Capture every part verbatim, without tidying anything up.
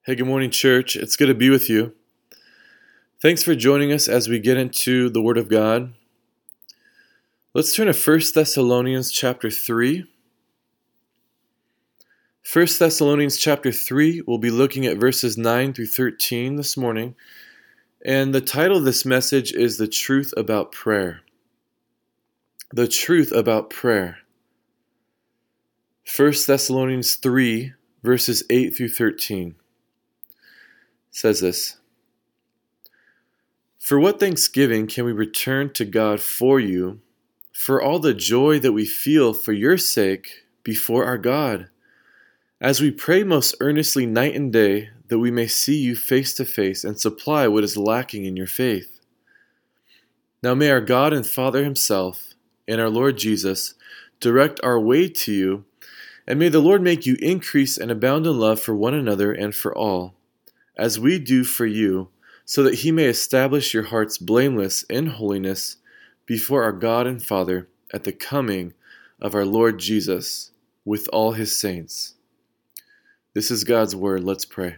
Hey, good morning, church. It's good to be with you. Thanks for joining us as we get into the Word of God. Let's turn to First Thessalonians chapter three. First Thessalonians chapter three, we'll be looking at verses nine through thirteen this morning. And the title of this message is The Truth About Prayer. The Truth About Prayer. First Thessalonians three, verses eight through thirteen. Says this: For what thanksgiving can we return to God for you, for all the joy that we feel for your sake before our God, as we pray most earnestly night and day that we may see you face to face and supply what is lacking in your faith. Now may our God and Father himself and our Lord Jesus direct our way to you, and may the Lord make you increase and abound in love for one another and for all, as we do for you, so that he may establish your hearts blameless in holiness before our God and Father at the coming of our Lord Jesus with all his saints. This is God's word. Let's pray.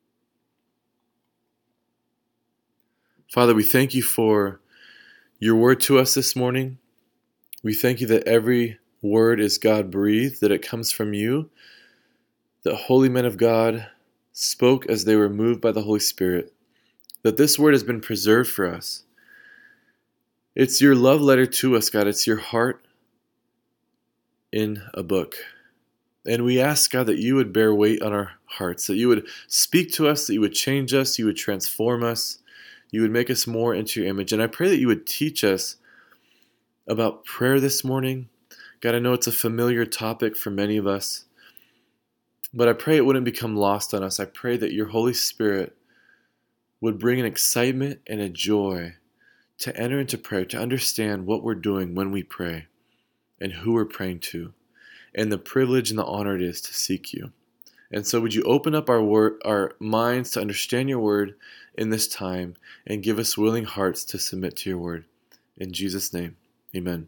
Father, we thank you for your word to us this morning. We thank you that every word is God-breathed, that it comes from you, that holy men of God spoke as they were moved by the Holy Spirit, that this word has been preserved for us. It's your love letter to us, God. It's your heart in a book. And we ask, God, that you would bear weight on our hearts, that you would speak to us, that you would change us, you would transform us, you would make us more into your image. And I pray that you would teach us about prayer this morning. God, I know it's a familiar topic for many of us, but I pray it wouldn't become lost on us. I pray that your Holy Spirit would bring an excitement and a joy to enter into prayer, to understand what we're doing when we pray and who we're praying to, and the privilege and the honor it is to seek you. And so would you open up our word, our minds to understand your word in this time, and give us willing hearts to submit to your word. In Jesus' name, amen.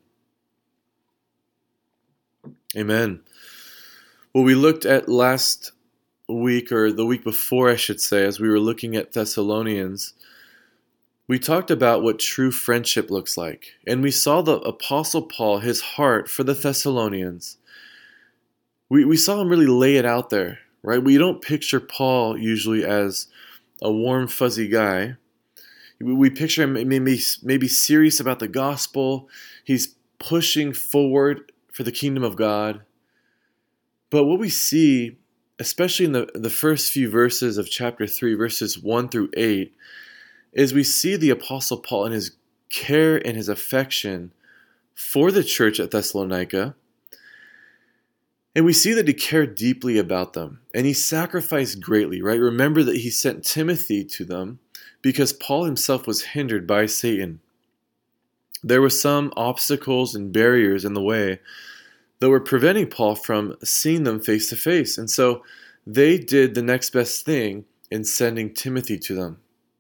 Amen. Well, we looked at last week, or the week before, I should say, as we were looking at Thessalonians, we talked about what true friendship looks like. And we saw the Apostle Paul, his heart for the Thessalonians. We, we saw him really lay it out there, right? We don't picture Paul usually as a warm, fuzzy guy. We, we picture him maybe, maybe serious about the gospel. He's pushing forward for the kingdom of God. But what we see, especially in the, the first few verses of chapter three, verses one through eight, is we see the Apostle Paul and his care and his affection for the church at Thessalonica. And we see that he cared deeply about them. And he sacrificed greatly, right? Remember that he sent Timothy to them because Paul himself was hindered by Satan. There were some obstacles and barriers in the way that were preventing Paul from seeing them face to face. And so they did the next best thing in sending Timothy to them.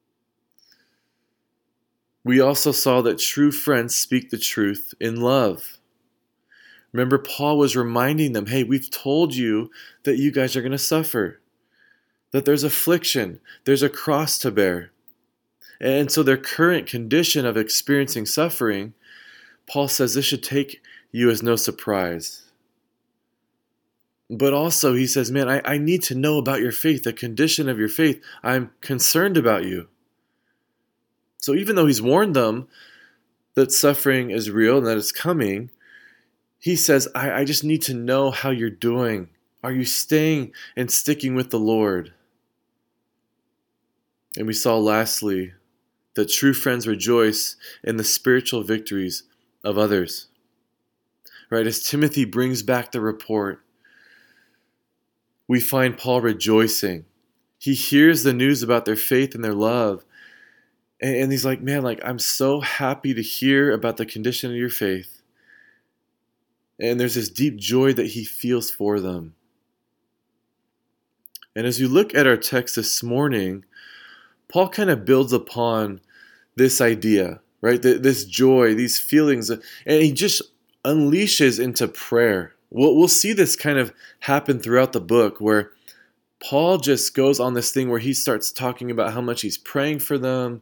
We also saw that true friends speak the truth in love. Remember, Paul was reminding them, hey, we've told you that you guys are going to suffer, that there's affliction, there's a cross to bear. And so their current condition of experiencing suffering, Paul says this should take you as no surprise. But also he says, man, I, I need to know about your faith, the condition of your faith. I'm concerned about you. So even though he's warned them that suffering is real and that it's coming, he says, I, I just need to know how you're doing. Are you staying and sticking with the Lord? And we saw lastly that true friends rejoice in the spiritual victories of others. Right, as Timothy brings back the report, we find Paul rejoicing. He hears the news about their faith and their love. And, and he's like, man, like, I'm so happy to hear about the condition of your faith. And there's this deep joy that he feels for them. And as you look at our text this morning, Paul kind of builds upon this idea, right? This joy, these feelings, and he just unleashes into prayer. We'll, we'll see this kind of happen throughout the book where Paul just goes on this thing where he starts talking about how much he's praying for them.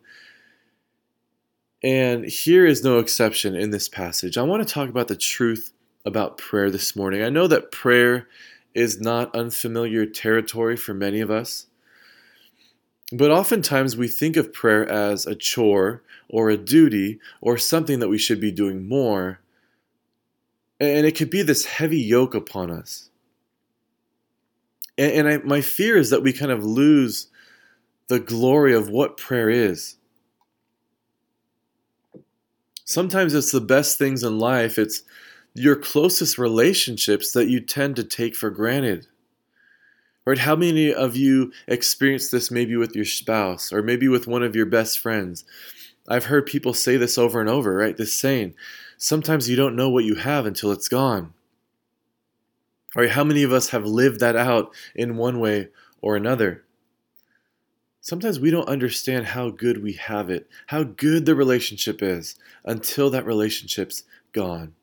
And here is no exception in this passage. I want to talk about the truth about prayer this morning. I know that prayer is not unfamiliar territory for many of us. But oftentimes we think of prayer as a chore or a duty or something that we should be doing more. And it could be this heavy yoke upon us. And, and I, my fear is that we kind of lose the glory of what prayer is. Sometimes it's the best things in life. It's your closest relationships that you tend to take for granted. Right? How many of you experience this maybe with your spouse or maybe with one of your best friends? I've heard people say this over and over, right? This saying, sometimes you don't know what you have until it's gone. Right? How many of us have lived that out in one way or another? Sometimes we don't understand how good we have it, how good the relationship is until that relationship's gone.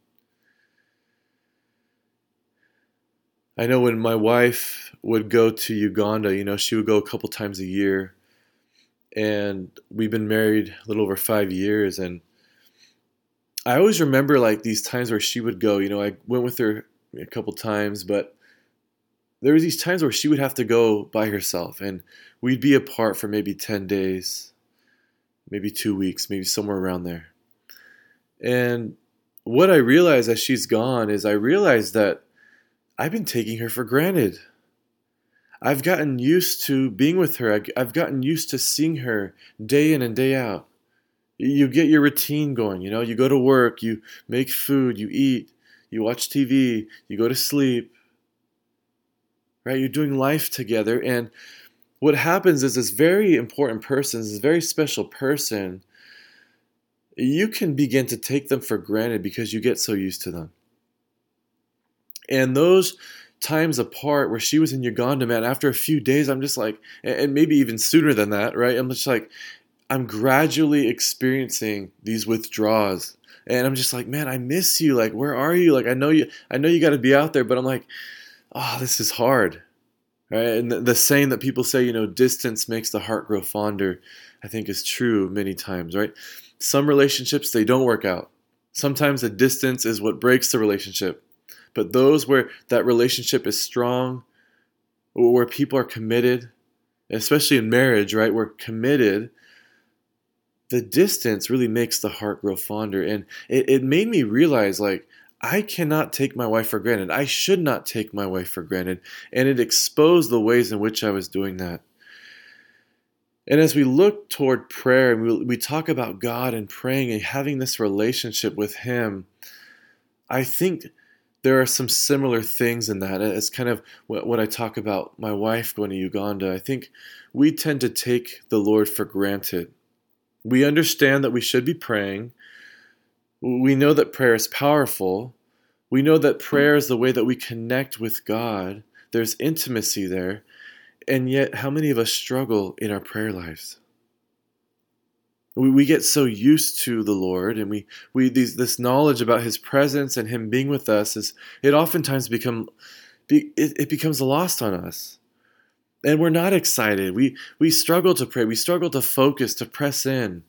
I know when my wife would go to Uganda, you know, she would go a couple times a year. And we've been married a little over five years. And I always remember like these times where she would go, you know, I went with her a couple times, but there were these times where she would have to go by herself. And we'd be apart for maybe ten days, maybe two weeks, maybe somewhere around there. And what I realized as she's gone is I realized that I've been taking her for granted. I've gotten used to being with her. I've gotten used to seeing her day in and day out. You get your routine going, you know, you go to work, you make food, you eat, you watch T V, you go to sleep, right? You're doing life together. And what happens is this very important person, this very special person, you can begin to take them for granted because you get so used to them. And those times apart where she was in Uganda, man, after a few days, I'm just like, and maybe even sooner than that, right? I'm just like, I'm gradually experiencing these withdrawals. And I'm just like, man, I miss you. Like, where are you? Like, I know you, I know you got to be out there, but I'm like, oh, this is hard. Right? And the, the saying that people say, you know, distance makes the heart grow fonder, I think is true many times, right? Some relationships, they don't work out. Sometimes the distance is what breaks the relationship. But those where that relationship is strong, where people are committed, especially in marriage, right? We're committed. The distance really makes the heart grow fonder. And it, it made me realize, like, I cannot take my wife for granted. I should not take my wife for granted. And it exposed the ways in which I was doing that. And as we look toward prayer and we, we talk about God and praying and having this relationship with Him, I think there are some similar things in that. It's kind of what I talk about my wife going to Uganda. I think we tend to take the Lord for granted. We understand that we should be praying. We know that prayer is powerful. We know that prayer is the way that we connect with God. There's intimacy there. And yet, how many of us struggle in our prayer lives? We, we get so used to the Lord, and we, we these, this knowledge about His presence and Him being with us, is it oftentimes become be, it, it becomes lost on us. And we're not excited. We we struggle to pray. We struggle to focus, to press in.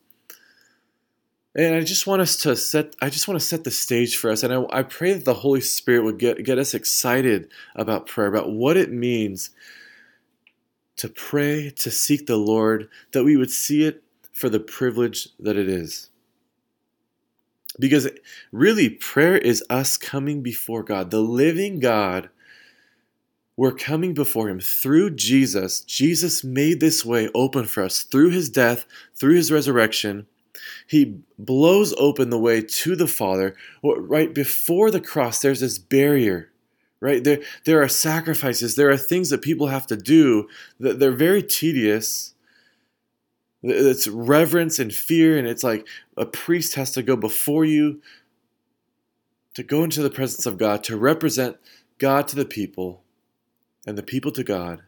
And I just want us to set I just want to set the stage for us. And I, I pray that the Holy Spirit would get, get us excited about prayer, about what it means to pray, to seek the Lord, that we would see it for the privilege that it is. Because really, prayer is us coming before God, the living God. We're coming before Him through Jesus. Jesus made this way open for us through His death, through His resurrection. He blows open the way to the Father. Right before the cross, there's this barrier. Right? There, there are sacrifices. There are things that people have to do that they're very tedious. It's reverence and fear, and it's like a priest has to go before you to go into the presence of God, to represent God to the people and the people to God.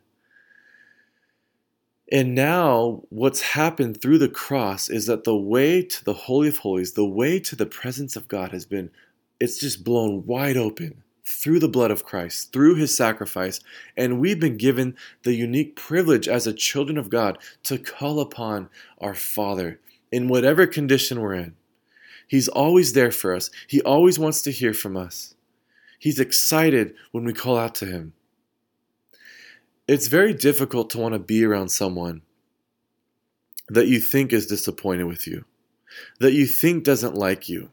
And now what's happened through the cross is that the way to the Holy of Holies, the way to the presence of God has been, it's just blown wide open. through the blood of Christ, through his sacrifice. And we've been given the unique privilege as a children of God to call upon our Father in whatever condition we're in. He's always there for us. He always wants to hear from us. He's excited when we call out to him. It's very difficult to want to be around someone that you think is disappointed with you, that you think doesn't like you.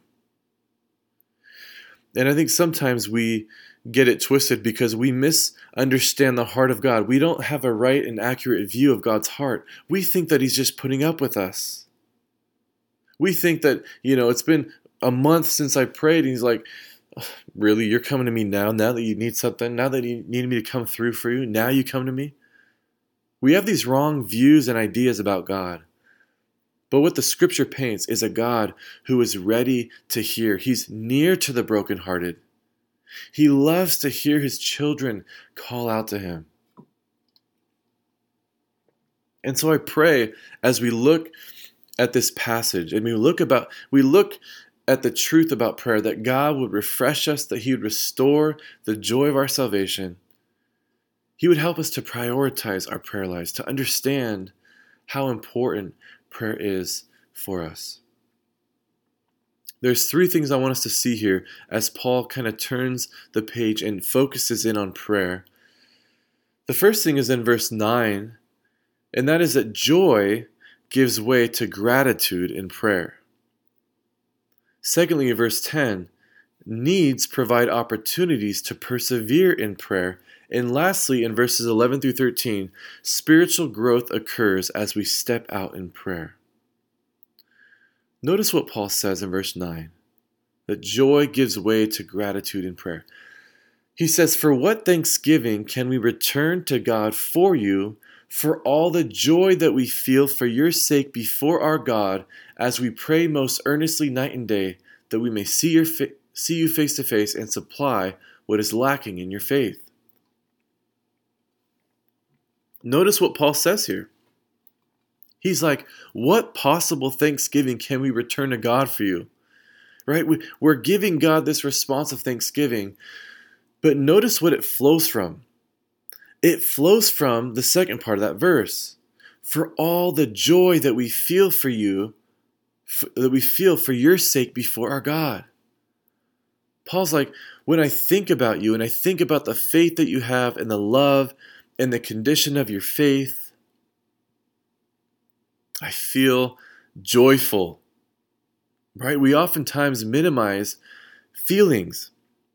And I think sometimes we get it twisted because we misunderstand the heart of God. We don't have a right and accurate view of God's heart. We think that he's just putting up with us. We think that, you know, it's been a month since I prayed, and he's like, really, you're coming to me now, now that you need something, now that you need me to come through for you, now you come to me? We have these wrong views and ideas about God. But what the scripture paints is a God who is ready to hear. He's near to the brokenhearted. He loves to hear his children call out to him. And so I pray as we look at this passage and we look about we look at the truth about prayer, that God would refresh us, that he would restore the joy of our salvation. He would help us to prioritize our prayer lives, to understand how important prayer is for us. There's three things I want us to see here as Paul kind of turns the page and focuses in on prayer. The first thing is in verse nine, and that is that joy gives way to gratitude in prayer. Secondly, in verse ten, needs provide opportunities to persevere in prayer. And lastly, in verses eleven through thirteen, spiritual growth occurs as we step out in prayer. Notice what Paul says in verse nine, that joy gives way to gratitude in prayer. He says, "For what thanksgiving can we return to God for you, for all the joy that we feel for your sake before our God, as we pray most earnestly night and day, that we may see your fa- see you face to face and supply what is lacking in your faith." Notice what Paul says here. He's like, what possible thanksgiving can we return to God for you? Right? We, we're giving God this response of thanksgiving, but notice what it flows from. It flows from the second part of that verse. For all the joy that we feel for you, for, that we feel for your sake before our God. Paul's like, when I think about you and I think about the faith that you have and the love and the condition of your faith, I feel joyful. Right? We oftentimes minimize feelings.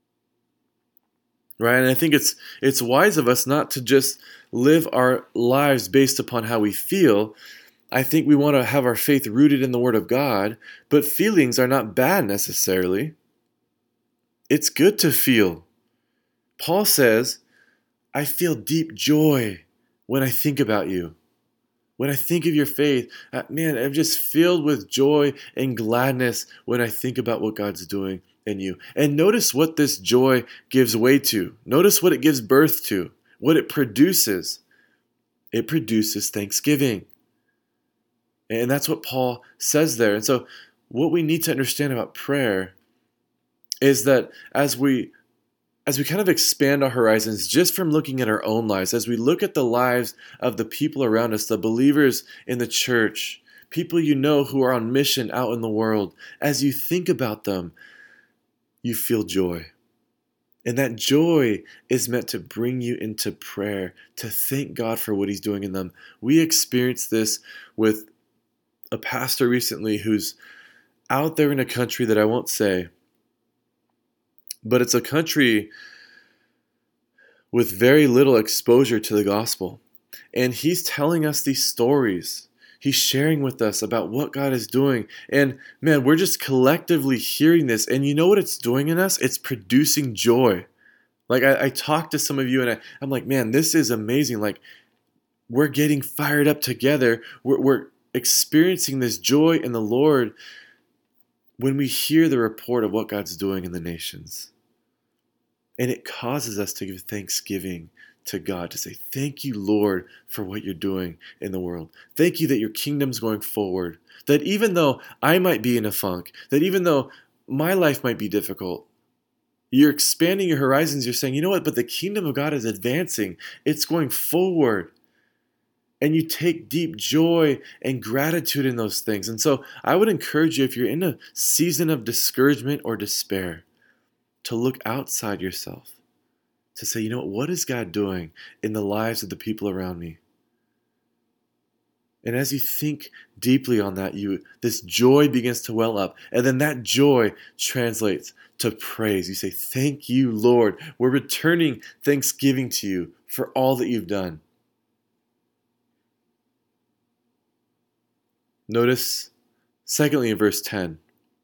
Right? And I think it's it's wise of us not to just live our lives based upon how we feel. I think we want to have our faith rooted in the Word of God, but feelings are not bad necessarily. It's good to feel. Paul says, I feel deep joy when I think about you. When I think of your faith, uh, man, I'm just filled with joy and gladness when I think about what God's doing in you. And notice what this joy gives way to. Notice what it gives birth to, what it produces. It produces thanksgiving. And that's what Paul says there. And so what we need to understand about prayer is that as we as we kind of expand our horizons just from looking at our own lives, as we look at the lives of the people around us, the believers in the church, people you know who are on mission out in the world, as you think about them, you feel joy. And that joy is meant to bring you into prayer, to thank God for what he's doing in them. We experienced this with a pastor recently who's out there in a country that I won't say, but it's a country with very little exposure to the gospel. And he's telling us these stories. He's sharing with us about what God is doing. And man, we're just collectively hearing this. And you know what it's doing in us? It's producing joy. Like I, I talked to some of you and I, I'm like, man, this is amazing. Like we're getting fired up together. We're, we're experiencing this joy in the Lord when we hear the report of what God's doing in the nations. And it causes us to give thanksgiving to God, to say, thank you, Lord, for what you're doing in the world. Thank you that your kingdom's going forward. That even though I might be in a funk, that even though my life might be difficult, You're expanding your horizons. You're saying, you know what, but the kingdom of God is advancing. It's going forward. And you take deep joy and gratitude in those things. And so I would encourage you, if you're in a season of discouragement or despair, to look outside yourself, to say, you know what, what is God doing in the lives of the people around me? And as you think deeply on that, you this joy begins to well up. And then that joy translates to praise. You say, thank you, Lord. We're returning thanksgiving to you for all that you've done. Notice, secondly, in verse ten,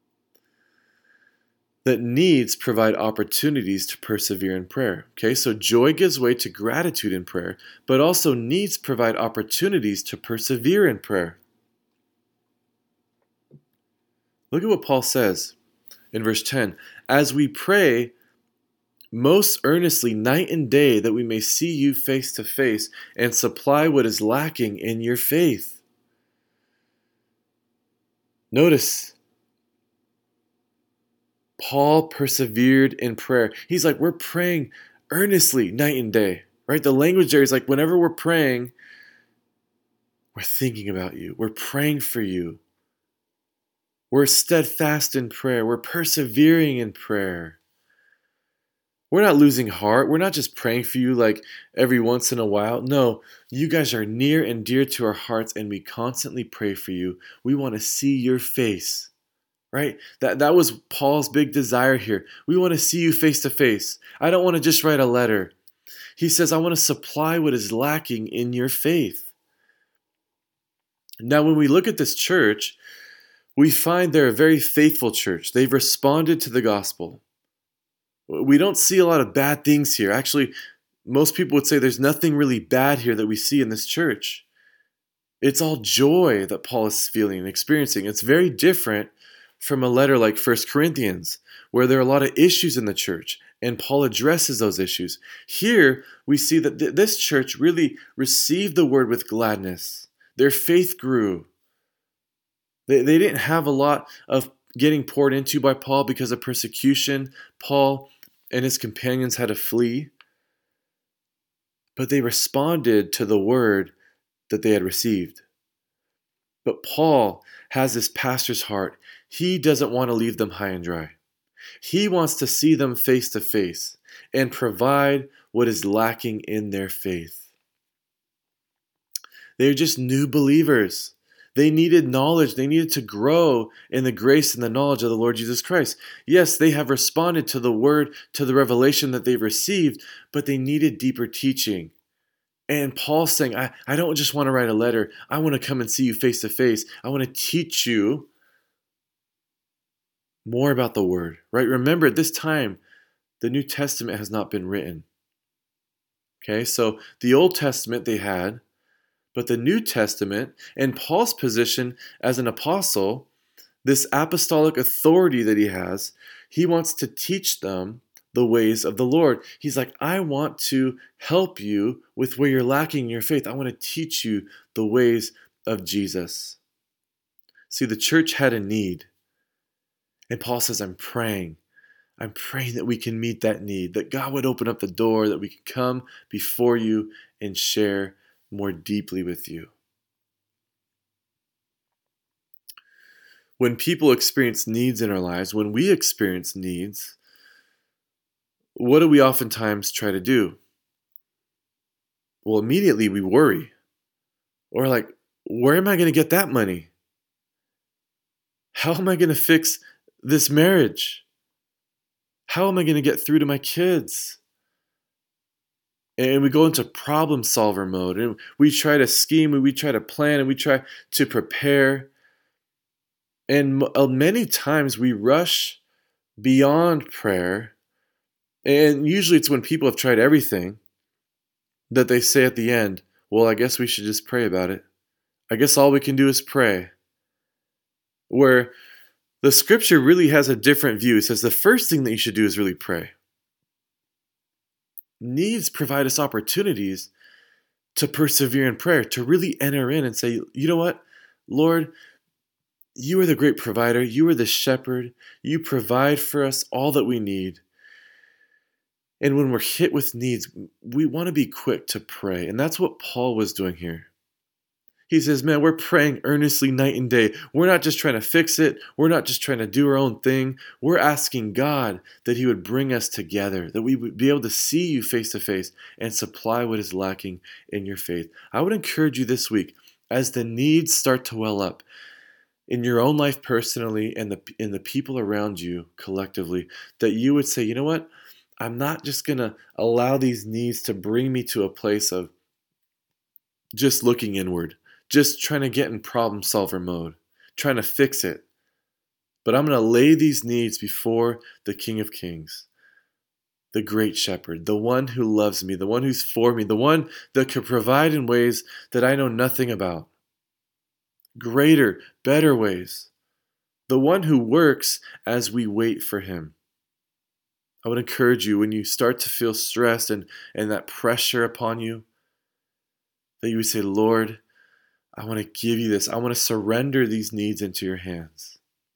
that needs provide opportunities to persevere in prayer. Okay, so joy gives way to gratitude in prayer, but also needs provide opportunities to persevere in prayer. Look at what Paul says in verse ten. As we pray most earnestly night and day that we may see you face to face and supply what is lacking in your faith. Notice, Paul persevered in prayer. He's like, we're praying earnestly night and day, right? The language there is like, whenever we're praying, we're thinking about you. We're praying for you. We're steadfast in prayer. We're persevering in prayer. We're not losing heart. We're not just praying for you like every once in a while. No, you guys are near and dear to our hearts, and we constantly pray for you. We want to see your face. Right? That that was Paul's big desire here. We want to see you face to face. I don't want to just write a letter. He says, I want to supply what is lacking in your faith. Now, when we look at this church, we find they're a very faithful church. They've responded to the gospel. We don't see a lot of bad things here. Actually, most people would say there's nothing really bad here that we see in this church. It's all joy that Paul is feeling and experiencing. It's very different from a letter like First Corinthians, where there are a lot of issues in the church, and Paul addresses those issues. Here, we see that th- this church really received the word with gladness. Their faith grew. They, they didn't have a lot of getting poured into by Paul because of persecution. Paul and his companions had to flee. But they responded to the word that they had received. But Paul has this pastor's heart. He doesn't want to leave them high and dry. He wants to see them face to face and provide what is lacking in their faith. They're just new believers. They needed knowledge. They needed to grow in the grace and the knowledge of the Lord Jesus Christ. Yes, they have responded to the word, to the revelation that they've received, but they needed deeper teaching. And Paul's saying, I, I don't just want to write a letter. I want to come and see you face to face. I want to teach you more about the word, right? Remember, at this time, the New Testament has not been written. Okay, so the Old Testament they had, but the New Testament and Paul's position as an apostle, this apostolic authority that he has, he wants to teach them the ways of the Lord. He's like, I want to help you with where you're lacking in your faith. I want to teach you the ways of Jesus. See, the church had a need. And Paul says, I'm praying. I'm praying that we can meet that need, that God would open up the door, that we can come before you and share more deeply with you. When people experience needs in our lives, when we experience needs, what do we oftentimes try to do? Well, immediately we worry. Or like, where am I going to get that money? How am I going to fix this marriage? How am I going to get through to my kids? And we go into problem solver mode, and we try to scheme, and we try to plan, and we try to prepare. And many times we rush beyond prayer. And usually it's when people have tried everything that they say at the end, well, I guess we should just pray about it. I guess all we can do is pray. Where the scripture really has a different view. It says the first thing that you should do is really pray. Needs provide us opportunities to persevere in prayer, to really enter in and say, you know what, Lord, you are the great provider. You are the shepherd. You provide for us all that we need. And when we're hit with needs, we want to be quick to pray. And that's what Paul was doing here. He says, man, we're praying earnestly night and day. We're not just trying to fix it. We're not just trying to do our own thing. We're asking God that he would bring us together, that we would be able to see you face to face and supply what is lacking in your faith. I would encourage you this week, as the needs start to well up in your own life personally and the, in the people around you collectively, that you would say, you know what? I'm not just going to allow these needs to bring me to a place of just looking inward, just trying to get in problem solver mode, trying to fix it. But I'm going to lay these needs before the King of Kings, the great shepherd, the one who loves me, the one who's for me, the one that can provide in ways that I know nothing about. Greater, better ways. The one who works as we wait for him. I would encourage you, when you start to feel stressed and, and that pressure upon you, that you would say, Lord, I want to give you this. I want to surrender these needs into your hands.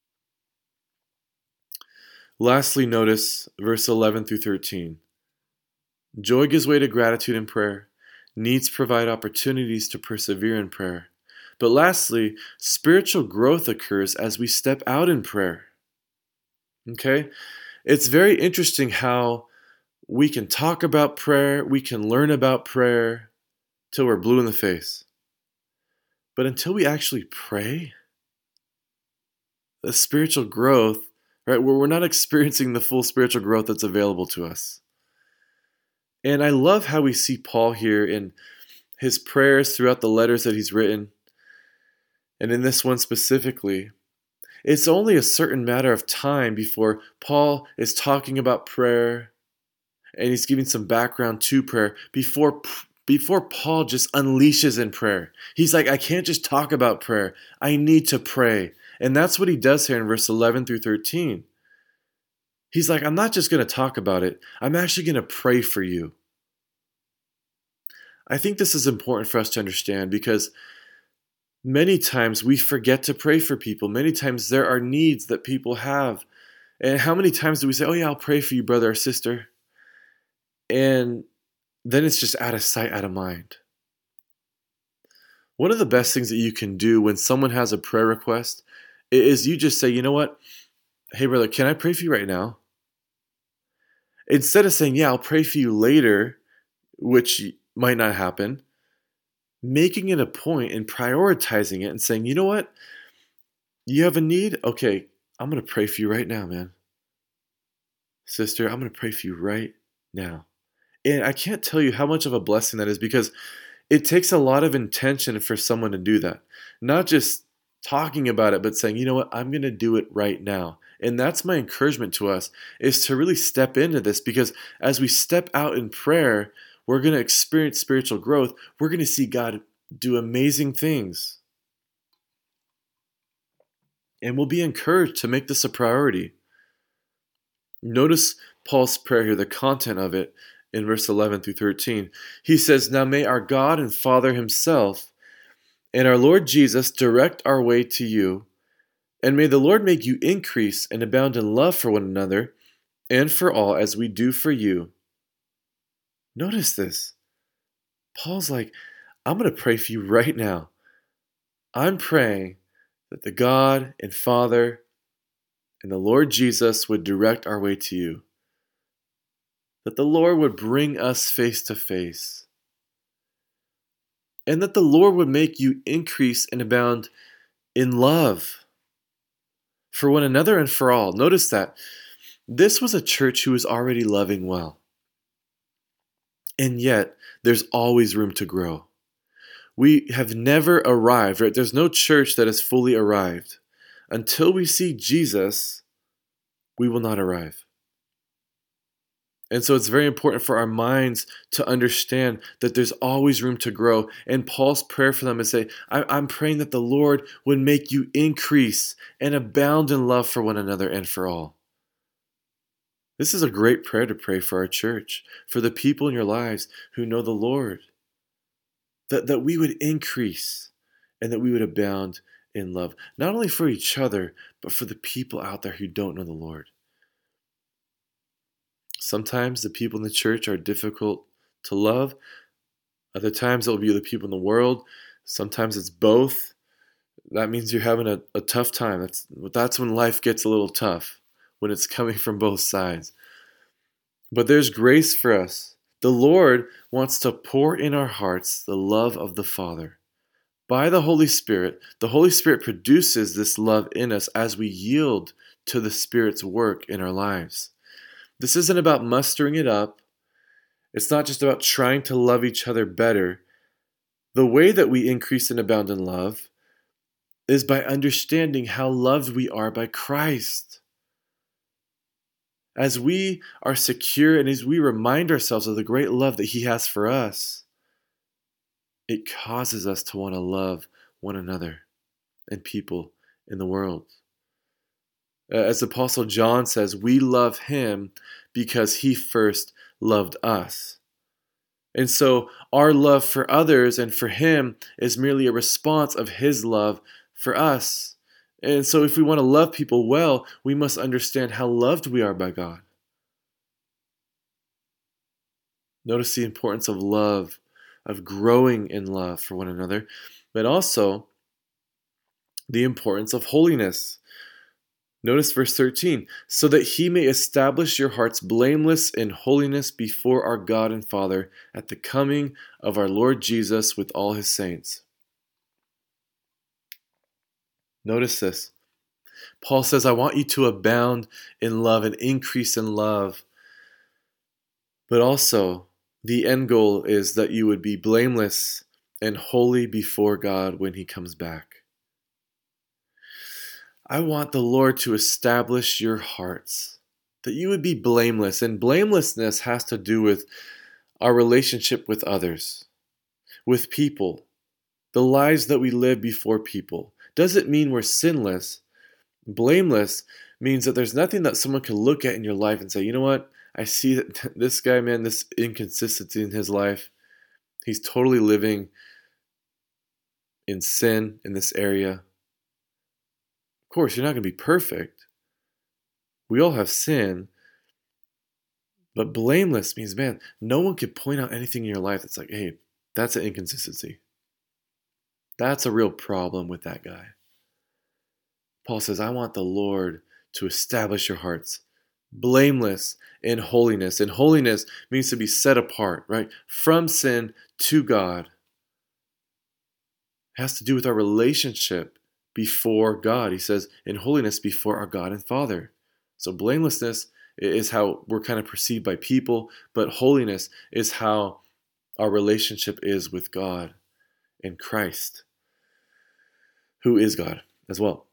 Lastly, notice verse eleven through thirteen. Joy gives way to gratitude in prayer. Needs provide opportunities to persevere in prayer. But lastly, spiritual growth occurs as we step out in prayer. Okay? It's very interesting how we can talk about prayer, we can learn about prayer till we're blue in the face. But until we actually pray, the spiritual growth, right, where we're not experiencing the full spiritual growth that's available to us. And I love how we see Paul here in his prayers throughout the letters that he's written. And in this one specifically, it's only a certain matter of time before Paul is talking about prayer and he's giving some background to prayer before Before Paul just unleashes in prayer. He's like, I can't just talk about prayer. I need to pray. And that's what he does here in verse eleven through thirteen. He's like, I'm not just going to talk about it. I'm actually going to pray for you. I think this is important for us to understand because many times we forget to pray for people. Many times there are needs that people have. And how many times do we say, oh yeah, I'll pray for you, brother or sister? And then it's just out of sight, out of mind. One of the best things that you can do when someone has a prayer request is you just say, you know what? Hey, brother, can I pray for you right now? Instead of saying, yeah, I'll pray for you later, which might not happen, making it a point and prioritizing it and saying, you know what? You have a need? Okay, I'm going to pray for you right now, man. Sister, I'm going to pray for you right now. And I can't tell you how much of a blessing that is because it takes a lot of intention for someone to do that. Not just talking about it, but saying, you know what, I'm going to do it right now. And that's my encouragement to us, is to really step into this because as we step out in prayer, we're going to experience spiritual growth. We're going to see God do amazing things. And we'll be encouraged to make this a priority. Notice Paul's prayer here, the content of it. In verse eleven through thirteen, he says, now may our God and Father himself and our Lord Jesus direct our way to you, and may the Lord make you increase and abound in love for one another and for all as we do for you. Notice this. Paul's like, I'm going to pray for you right now. I'm praying that the God and Father and the Lord Jesus would direct our way to you. That the Lord would bring us face to face. And that the Lord would make you increase and abound in love for one another and for all. Notice that this was a church who was already loving well. And yet, there's always room to grow. We have never arrived, right? There's no church that has fully arrived. Until we see Jesus, we will not arrive. And so it's very important for our minds to understand that there's always room to grow. And Paul's prayer for them is say, I'm praying that the Lord would make you increase and abound in love for one another and for all. This is a great prayer to pray for our church, for the people in your lives who know the Lord. That, that we would increase and that we would abound in love, not only for each other, but for the people out there who don't know the Lord. Sometimes the people in the church are difficult to love. Other times it will be the people in the world. Sometimes it's both. That means you're having a, a tough time. That's, that's when life gets a little tough, when it's coming from both sides. But there's grace for us. The Lord wants to pour in our hearts the love of the Father. By the Holy Spirit, the Holy Spirit produces this love in us as we yield to the Spirit's work in our lives. This isn't about mustering it up. It's not just about trying to love each other better. The way that we increase and abound in love is by understanding how loved we are by Christ. As we are secure and as we remind ourselves of the great love that He has for us, it causes us to want to love one another and people in the world. As the Apostle John says, we love Him because He first loved us. And so our love for others and for Him is merely a response of His love for us. And so if we want to love people well, we must understand how loved we are by God. Notice the importance of love, of growing in love for one another, but also the importance of holiness. Notice verse thirteen, so that He may establish your hearts blameless in holiness before our God and Father at the coming of our Lord Jesus with all His saints. Notice this. Paul says, I want you to abound in love and increase in love. But also, the end goal is that you would be blameless and holy before God when He comes back. I want the Lord to establish your hearts, that you would be blameless. And blamelessness has to do with our relationship with others, with people, the lives that we live before people. Doesn't mean we're sinless. Blameless means that there's nothing that someone can look at in your life and say, you know what? I see that this guy, man, this inconsistency in his life, he's totally living in sin in this area. Of course, you're not going to be perfect. We all have sin. But blameless means, man, no one can point out anything in your life that's like, hey, that's an inconsistency. That's a real problem with that guy. Paul says, I want the Lord to establish your hearts blameless in holiness. And holiness means to be set apart, right? From sin to God. It has to do with our relationship before God. He says, in holiness before our God and Father. So blamelessness is how we're kind of perceived by people, but holiness is how our relationship is with God and Christ, who is God as well.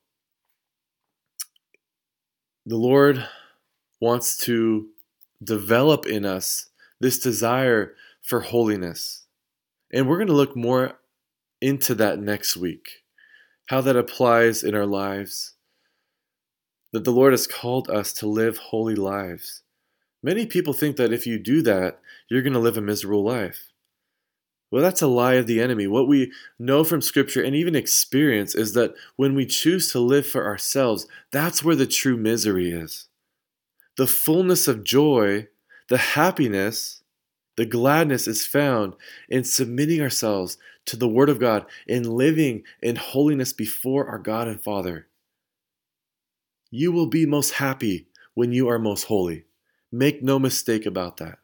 The Lord wants to develop in us this desire for holiness. And we're going to look more into that next week, how that applies in our lives, that the Lord has called us to live holy lives. Many people think that if you do that, you're going to live a miserable life. Well, that's a lie of the enemy. What we know from Scripture and even experience is that when we choose to live for ourselves, that's where the true misery is. The fullness of joy, the happiness, the gladness is found in submitting ourselves to the Word of God, in living in holiness before our God and Father. You will be most happy when you are most holy. Make no mistake about that.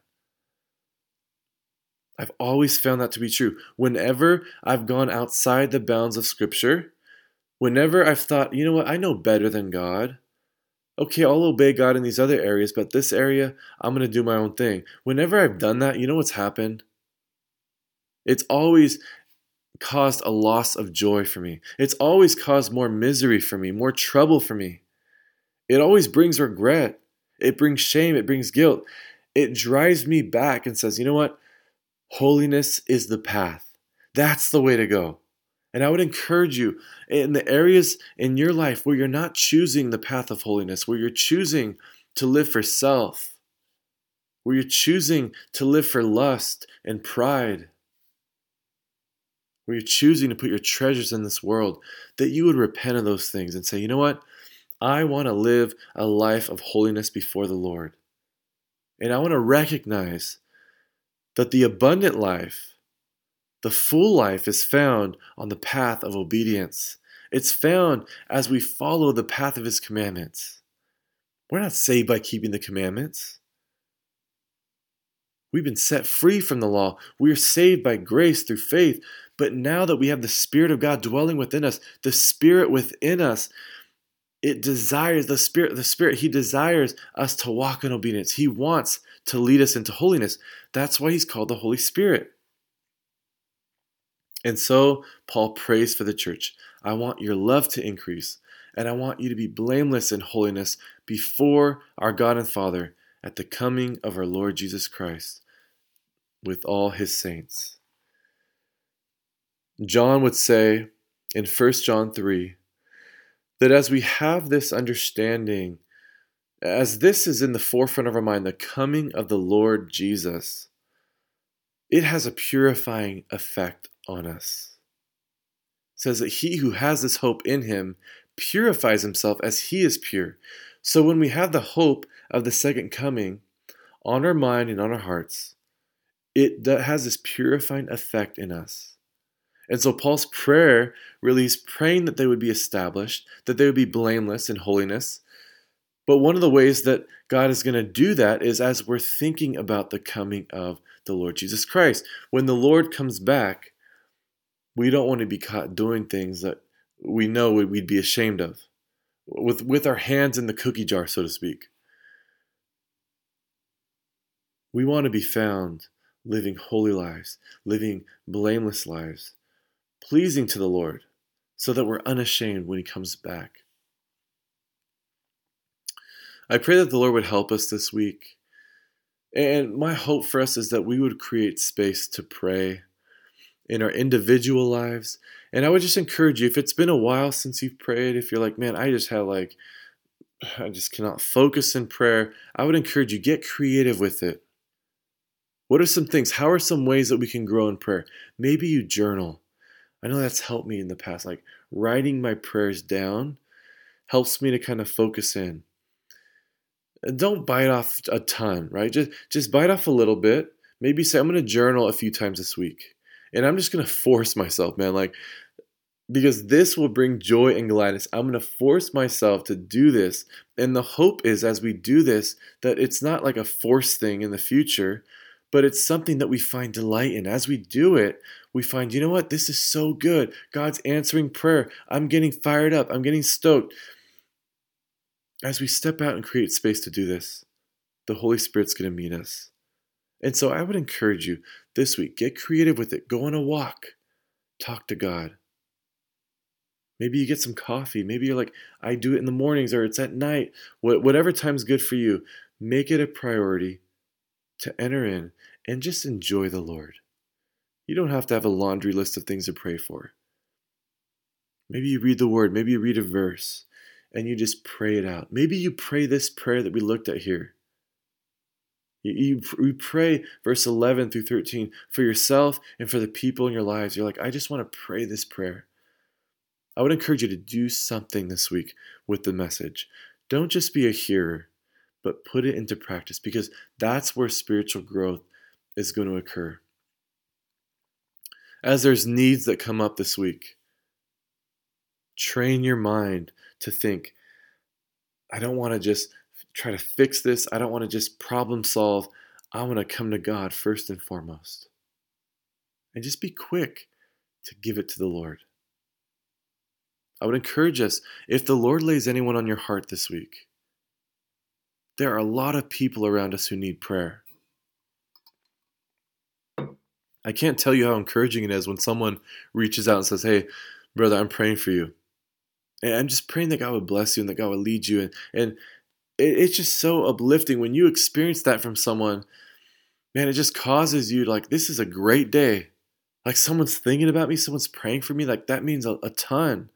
I've always found that to be true. Whenever I've gone outside the bounds of Scripture, whenever I've thought, you know what, I know better than God. Okay, I'll obey God in these other areas, but this area, I'm going to do my own thing. Whenever I've done that, you know what's happened? It's always caused a loss of joy for me. It's always caused more misery for me, more trouble for me. It always brings regret. It brings shame. It brings guilt. It drives me back and says, you know what? Holiness is the path. That's the way to go. And I would encourage you in the areas in your life where you're not choosing the path of holiness, where you're choosing to live for self, where you're choosing to live for lust and pride, where you're choosing to put your treasures in this world, that you would repent of those things and say, you know what? I want to live a life of holiness before the Lord. And I want to recognize that the abundant life, the full life, is found on the path of obedience. It's found as we follow the path of His commandments. We're not saved by keeping the commandments. We've been set free from the law. We are saved by grace through faith. But now that we have the Spirit of God dwelling within us, the Spirit within us, it desires, the Spirit, the Spirit, He desires us to walk in obedience. He wants to lead us into holiness. That's why He's called the Holy Spirit. And so Paul prays for the church. I want your love to increase, and I want you to be blameless in holiness before our God and Father at the coming of our Lord Jesus Christ with all His saints. John would say in First John three that as we have this understanding, as this is in the forefront of our mind, the coming of the Lord Jesus, it has a purifying effect on us. It says that he who has this hope in Him purifies himself as He is pure. So when we have the hope of the second coming on our mind and on our hearts, it has this purifying effect in us. And so Paul's prayer really is praying that they would be established, that they would be blameless in holiness. But one of the ways that God is going to do that is as we're thinking about the coming of the Lord Jesus Christ. When the Lord comes back, we don't want to be caught doing things that we know we'd be ashamed of, with, with our hands in the cookie jar, so to speak. We want to be found living holy lives, living blameless lives, pleasing to the Lord, so that we're unashamed when He comes back. I pray that the Lord would help us this week. And my hope for us is that we would create space to pray in our individual lives. And I would just encourage you, if it's been a while since you've prayed, if you're like, man, I just have like, I just cannot focus in prayer, I would encourage you, get creative with it. What are some things? How are some ways that we can grow in prayer? Maybe you journal. I know that's helped me in the past. Like writing my prayers down helps me to kind of focus in. And don't bite off a ton, right? Just just bite off a little bit. Maybe say, I'm going to journal a few times this week. And I'm just going to force myself, man. Like, because this will bring joy and gladness. I'm going to force myself to do this. And the hope is, as we do this, that it's not like a forced thing in the future, but it's something that we find delight in. As we do it, we find, you know what? This is so good. God's answering prayer. I'm getting fired up. I'm getting stoked. As we step out and create space to do this, the Holy Spirit's going to meet us. And so I would encourage you this week, get creative with it. Go on a walk. Talk to God. Maybe you get some coffee. Maybe you're like, I do it in the mornings or it's at night. Whatever time's good for you, make it a priority to enter in and just enjoy the Lord. You don't have to have a laundry list of things to pray for. Maybe you read the Word. Maybe you read a verse and you just pray it out. Maybe you pray this prayer that we looked at here. You, you, you pray verse eleven through thirteen for yourself and for the people in your lives. You're like, I just want to pray this prayer. I would encourage you to do something this week with the message. Don't just be a hearer, but put it into practice, because that's where spiritual growth is going to occur. As there's needs that come up this week, train your mind to think, I don't want to just try to fix this. I don't want to just problem solve. I want to come to God first and foremost. And just be quick to give it to the Lord. I would encourage us, if the Lord lays anyone on your heart this week, there are a lot of people around us who need prayer. I can't tell you how encouraging it is when someone reaches out and says, hey, brother, I'm praying for you. And I'm just praying that God would bless you and that God would lead you. And, and it, it's just so uplifting when you experience that from someone. Man, it just causes you to like, this is a great day. Like someone's thinking about me, someone's praying for me. Like that means a, a ton.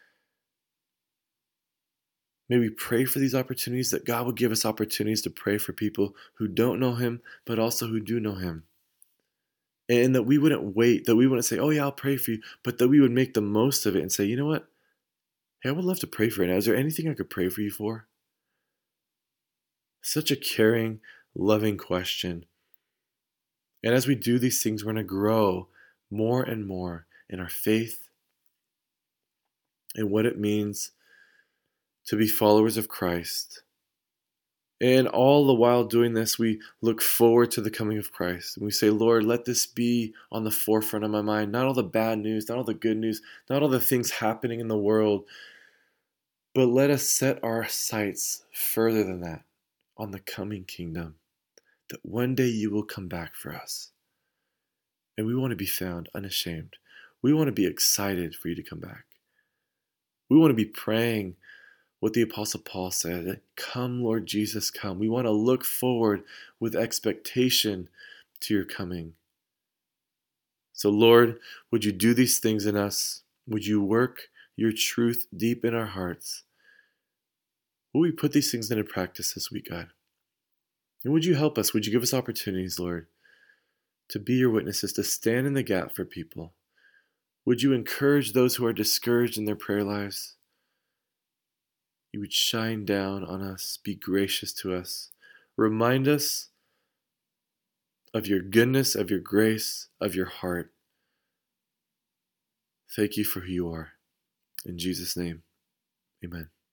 May we pray for these opportunities, that God would give us opportunities to pray for people who don't know Him, but also who do know Him. And that we wouldn't wait, that we wouldn't say, oh yeah, I'll pray for you, but that we would make the most of it and say, you know what? Hey, I would love to pray for you now. Is there anything I could pray for you for? Such a caring, loving question. And as we do these things, we're going to grow more and more in our faith and what it means to be followers of Christ. And all the while doing this, we look forward to the coming of Christ. And we say, Lord, let this be on the forefront of my mind. Not all the bad news, not all the good news, not all the things happening in the world, but let us set our sights further than that on the coming kingdom, that one day you will come back for us. And we want to be found unashamed. We want to be excited for you to come back. We want to be praying what the Apostle Paul said, come, Lord Jesus, come. We want to look forward with expectation to your coming. So, Lord, would you do these things in us? Would you work your truth deep in our hearts? Will we put these things into practice this week, God? And would you help us? Would you give us opportunities, Lord, to be your witnesses, to stand in the gap for people? Would you encourage those who are discouraged in their prayer lives? You would shine down on us, be gracious to us, remind us of your goodness, of your grace, of your heart. Thank you for who you are. In Jesus' name, amen.